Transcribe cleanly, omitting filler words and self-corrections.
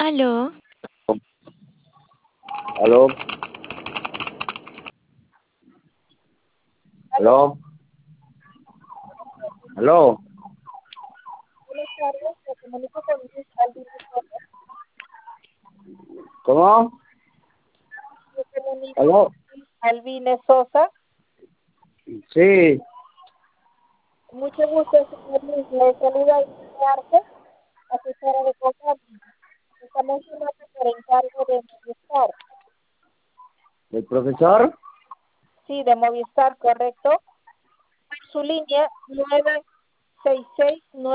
Aló, Aló, aló, aló. Buenas tardes, me comunico con Luis Alvin Sosa. ¿Cómo? Me comunico Aló. con Luis Alvin Sosa. Sí, Mucho gusto, señor Luis. Le saluda Irene Arce, asesora de Cocam. Estamos llamando por encargo de Movistar. el profesor. Sí, de Movistar, correcto. Su línea 966